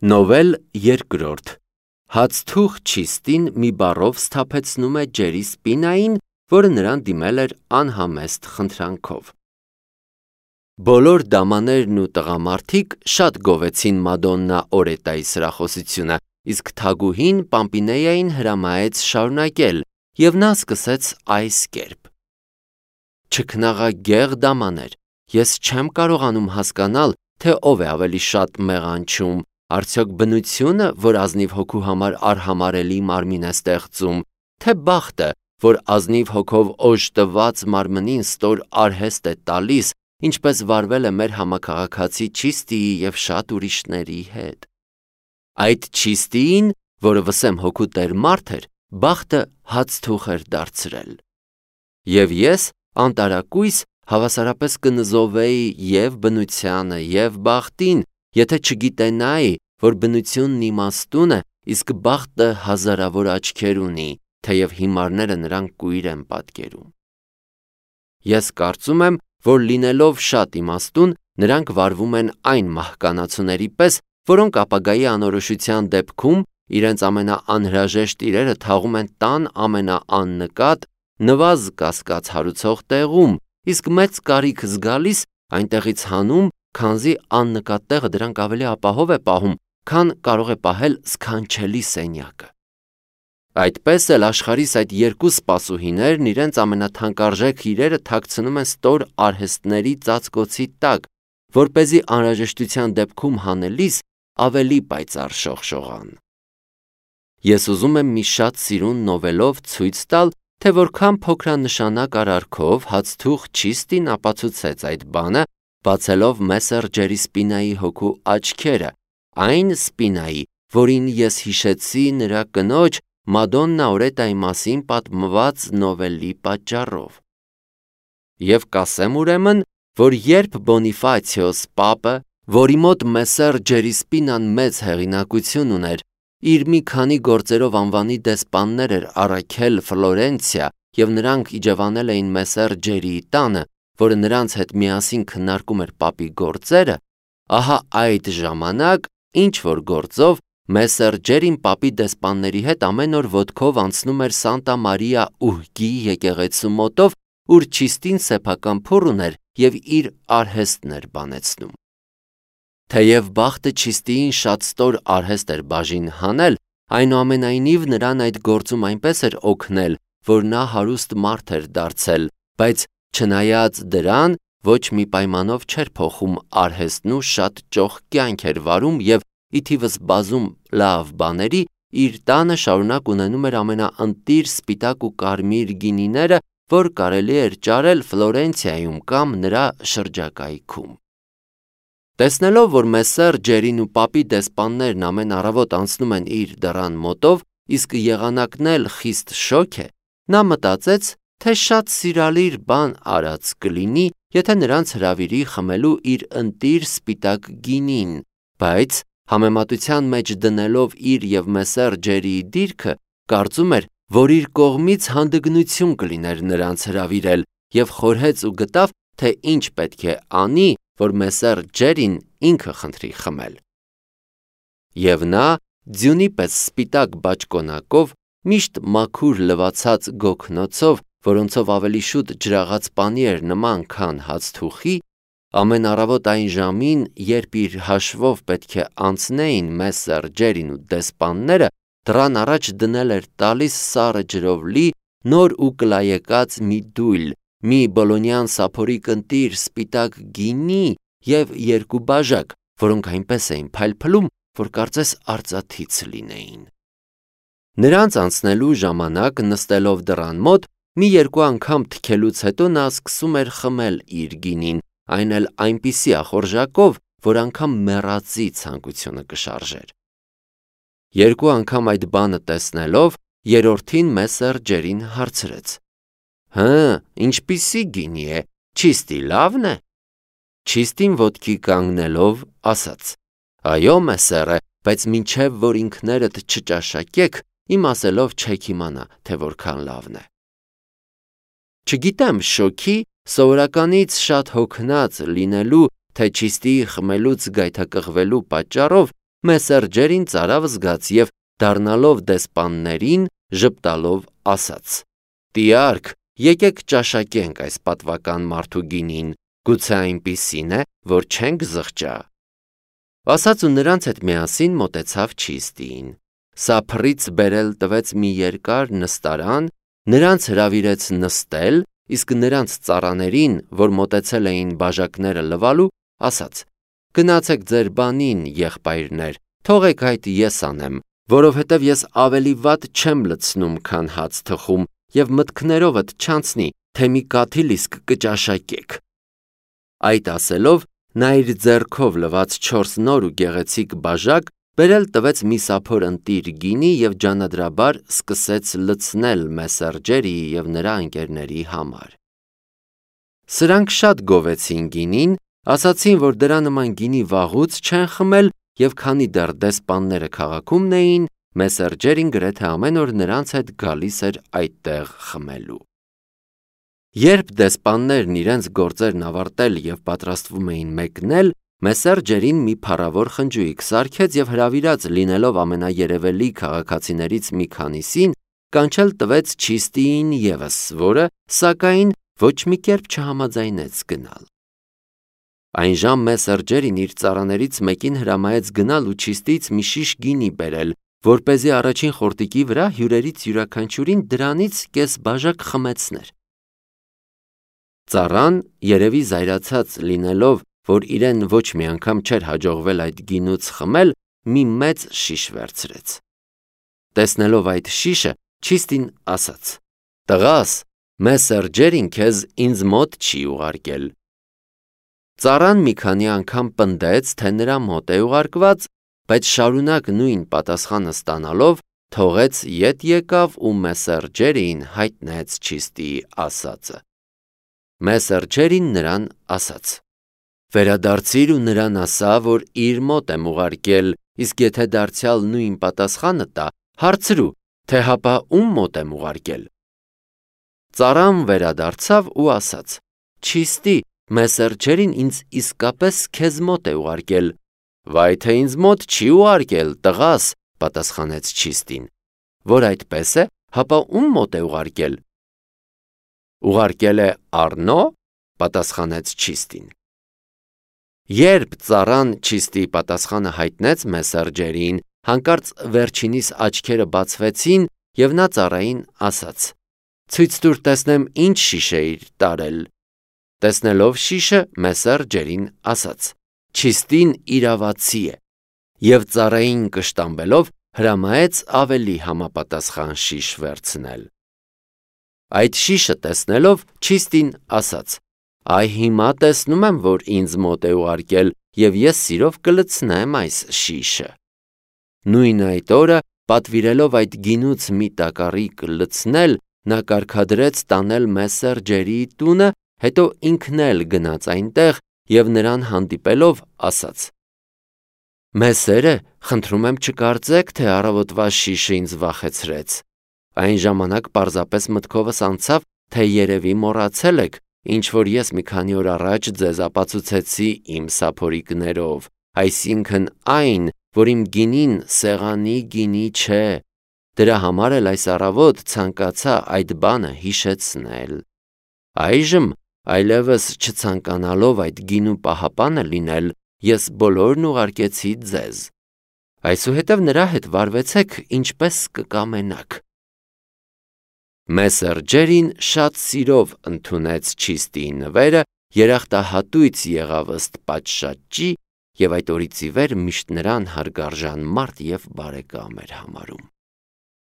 Նովել երկրորդ Հացթուղ Չիստին մի բառով սթափեցնում է ջերի սպինային, որը նրան դիմել էր անհամեստ խնդրանքով։ Բոլոր դամաներն ու տղամարդիկ շատ գովեցին Մադոննա Օրետայի սրախոսությունը, իսկ թագուհին Պամպինեային հրամայեց շարունակել, և նա սկսեց այս կերպ. Չքնաղագեղ դամաներ, ես չեմ կարողանում հասկանալ, թե ով է ավելի շատ մեղանչում, արդյոք բնությունը, որ ազնիվ հոգու համար արհամարհելի մարմին է ստեղծում, թե բախտը, որ ազնիվ հոգով օժտված մարմնին ստոր արհեստ է տալիս, ինչպես վարվել է մեր համաքաղաքացի Չիստիի և շատ ուրիշների հետ։ Այդ Չիստիին, որը վսեմ հոգու տեր մարդ էր, բախտը հացթուղ էր դարձրել։ Եվ ես անտարակույս հավասարապես կնզովեի և բնությանը, և բախտին, եթե չգիտենայի, որ բնությունն իմաստուն է, իսկ բախտը հազարավոր աչքեր ունի, թեև հիմարները նրան կույր են պատկերում։ Ես կարծում եմ, որ լինելով շատ իմաստուն, նրանք վարվում են այն մահկանացուների պես, որոնք ապագայի անորոշության դեպքում իրենց ամենաանհրաժեշտ իրերը թաղում են տան ամենաաննկատ, նվազ կասկած հարուցող տեղում, իսկ մեծ կարիք զգալիս այնտեղից հանում, քանզի աննկատ տեղը դրանք ավելի ապահով է պահում, քան կարող է պահել սքանչելի սենյակը։ Այդպես էլ աշխարհիս այդ երկու սպասուհիներն իրենց ամենաթանկարժեք իրերը թաքցնում են ստոր արհեստների ծածկոցի տակ, որպեսզի անհրաժեշտության դեպքում հանելիս ավելի պայծառ շողշողան։ Ես ուզում եմ մի շատ սիրուն նովելով ցույց տալ, թե որքան փոքրանշանակ արարքով հացթուղ Չիստին ապացուցեց այդ բանը, բացելով Մեսեր Ջերի Սպինայի հոգու աչքերը, այն Սպինայի, որին ես հիշեցի նրա կնոջ Մադոննա Օրետայի մասին պատմված նովելի պատճառով։ Եվ կասեմ ուրեմն, որ երբ Բոնիֆացիոս պապը, որի մոտ Մեսեր Ջերի Սպինան մեծ հեղինակություն ուներ, իր մի քանի գործերով անվանի դեսպաններ էր առաքել Ֆլորենցիա և նրանք իջևանել էին Մեսեր Ջերիի տանը, որը նրանց հետ միասին քննարկում էր պապի գործերը, ահա այդ ժամանակ ինչ-որ գործով Մեսեր Ջերին պապի դեսպանների հետ ամեն օր ոտքով անցնում էր Սանտա Մարիա Ուհգի եկեղեցու մոտով, ուր Չիստին սեփական փուռ ուներ և իր արհեստն էր բանեցնում։ Թեև բախտը Չիստիին շատ ստոր արհեստ էր բաժին հանել, այնուամենայնիվ նրան այդ գործում այնպես էր օգնել, որ նա հարուստ մարդ էր դարձել, բայց չնայած դրան, ոչ մի պայմանով չէր փոխում արհեստն ու շատ ճոխ կյանք էր վարում և ի թիվս բազում լավ բաների, իր տանը շարունակ ունենում էր ամենաընտիր սպիտակ ու կարմիր գինիները, որ կարելի էր ճարել Ֆլորենցիայում կամ նրա շրջակայքում։ Տեսնելով, որ Մեսեր Ջերին ու պապի դեսպաններն ամեն առավոտ անցնում են իր դռան մոտով, իսկ եղանակն էլ խիստ շոգ է, նա մտածեց, թե շատ սիրալիր բան արած կլինի, եթե նրանց հրավիրի խմելու իր ընտիր սպիտակ գինին, բայց համեմատության մեջ դնելով իր և Մեսեր Ջերիի դիրքը, կարծում էր, որ իր կողմից հանդգնություն կլիներ նրանց հրավիրել և խորհեց ու գտավ, թե ինչ պետք է անի, որ Մեսեր Ջերին ինքը խնդրի խմել։ Եվ նա ձյունի պես սպիտակ բաճկոնակով, միշտ մաքուր լվացած գոգնոցով, որոնցով ավելի շուտ ջրաղաց պանի էր նման, քան հացթուխի, ամեն առավոտ այն ժամին, երբ իր հաշվով պետք է անցնեին Մեսեր Ջերին ու դեսպանները, դռան առաջ դնել էր տալիս սառը ջրով լի, նոր ու կլայեկած մի դույլ, մի բոլոնյան սափորիկ ընտիր սպիտակ գինի և երկու բաժակ, որոնք այնպես էին փայլփլում, որ կարծես արծաթից լինեին։ Նրանց անցնելու ժամանակ նստելով դռան մոտ, մի երկու անգամ թքելուց հետո նա սկսում էր խմել իր գինին, այն էլ այնպիսի ախորժակով, որ անգամ մեռածի ցանկությունը կշարժեր։ Երկու անգամ այդ բանը տեսնելով, երրորդին Մեսեր Ջերին հարցրեց. ինչպիսի գինի է, Չիստի լավն է։ Չիստին ոտքի կանգնելով ասաց. այո, մեսերը, բայց մինչև որ ինքներդ չճաշակեք, իմ ասելով չեք իմանա, թե որքան լավն է։ Չգիտեմ, շոքի, սովորականից շատ հոգնած լինելու, թե Չիստիի խմելուց գայթակղվելու պատճառով, Մեսեր Ջերին ծարավ զգաց և դառնալով դեսպաններին ժպտալով ասաց. «Տիարք, եկեք ճաշակենք այս պատվական մարդու գինին, գուցե այնպիսին է, որ չենք զղջա»։ Ասաց ու նրանց հետ միասին մոտեցավ Չիստիին։ Սափռից բերել տվեց մի երկար նստարան, նրանց հրավիրեց նստել, իսկ նրանց ծառաներին, որ մոտեցել էին բաժակները լվալու, ասաց. «Գնացեք ձեր բանին, եղբայրներ, թողեք այդ ես անեմ, որովհետև ես ավելի վատ չեմ լցնում, քան հաց թխում, և մտքներովդ չանցնի, թե մի կաթիլ իսկ կճաշակեք»։ Այդ ասելով, նա իր ձեռքով լված 4 նոր ու գեղեցիկ բաժակ բերել տվեց մի սափոր ընտիր գինի և ջանադրաբար սկսեց լցնել Մեսեր Ջերիի և նրա ընկերների համար։ Սրանք շատ գովեցին գինին, ասացին, որ դրա նման գինի վաղուց չեն խմել, և քանի դեռ դեսպանները քաղաքումն էին, Մեսեր Ջերին գրեթե ամեն օր նրանց հետ գալիս էր այդտեղ խմելու։ Երբ դեսպաններն իրենց գործերն ավարտել և պատրաստվում էին մեկնել, Մեսեր Ջերին մի փառավոր խնջույք սարքեց և հրավիրած լինելով ամենաերևելի քաղաքացիներից մի քանիսին, կանչել տվեց Չիստիին ևս, որը, սակայն, ոչ մի կերպ չհամաձայնեց գնալ։ Այն ժամ Մեսեր Ջերին իր ծառաներից մեկին հրամայեց գնալ ու Չիստիից մի շիշ գինի բերել, որպեսզի առաջին խորտիկի վրա հյուրերից յուրաքանչյուրին դրանից կես բաժակ խմեցներ։ Ծառան, երևի զայրացած լինելով, որ իրեն ոչ մի անգամ չէր հաջողվել այդ գինուց խմել, մի մեծ շիշ վերցրեց։ Տեսնելով այդ շիշը, Չիստին ասաց. «Տղաս, Մեսեր Ջերին քեզ ինձ մոտ չի ուղարկել»։ Ծառան մի քանի անգամ պնդեց, թե նրա մոտ է ուղարկված, բայց շարունակ նույն պատասխանը ստանալով, թողեց ետ եկավ ու Մեսեր Ջերիին հայտնեց Չիստիի ասածը։ Մեսեր Ջերին նրան ասաց. «Վերադարձիր ու նրան ասա, որ իր մոտ եմ ուղարկել, իսկ եթե դարձյալ նույն պատասխանը տա, հարցրու, թե հապա ում մոտ եմ ուղարկել»։ Ծառան վերադարձավ ու ասաց. «Չիստի, Մեսեր Ջերին ինձ իսկապես քեզ մոտ է ուղարկել»։ «Վայ թե ինձ մոտ չի ուղարկել, տղաս», պատասխանեց Չիստին։ «Որ այդպես է, հապա ում մոտ է ուղարկել»։ «Ուղարկել է Առնո», պատասխանեց Չիստին։ Երբ ծառան Չիստիի պատասխանը հայտնեց Մեսեր Ջերիին, հանկարծ վերջինիս աչքերը բացվեցին, և նա ծառային ասաց. «Ցույց տուր տեսնեմ ինչ շիշ էիր տարել»։ Տեսնելով շիշը, Մեսեր Ջերին ասաց. «Չիստին իրավացի է», և ծառային կշտամբելով հրամայեց ավելի համապատասխան շիշ վերցնել։ Այդ շիշը տեսնելով, Չիստին ասաց. «Այ հիմա տեսնում եմ, որ ինձ մոտ է ուղարկել, և ես սիրով կլցնեմ այս շիշը»։ Նույն այդ օրը, պատվիրելով այդ գինուց մի տակառիկ լցնել, նա կարգադրեց տանել Մեսեր Ջերիի տունը, հետո ինքն էլ գնաց այնտեղ և նրան հանդիպելով ասաց. «Մեսերը, խնդրում եմ չկարծեք, թե առավոտվա շիշը ինձ վախեցրեց։ Այն ժամանակ պարզապես մտքովս անցավ, թե երևի մոռացել եք, ինչ որ ես մի քանի օր առաջ ձեզ ապացուցեցի իմ սափորիկներով, այսինքն այն, որ իմ գինին սեղանի գինի չէ։ Դրա համար էլ այս առավոտ ցանկացա այդ բանը հիշեցնել։ Այժմ, այլևս չցանկանալով այդ գինու պահապանը լինել, ես բոլորն ուղարկեցի ձեզ։ Այսուհետև նրա հետ վարվեցեք, ինչպես կկամենաք»։ Մեսեր Ջերին շատ սիրով ընդունեց Չիստիի նվերը, երախտահատույց եղավ ըստ պատշաճի և այդ օրից ի վեր միշտ նրան հարգարժան մարդ և բարեկամ էր համարում։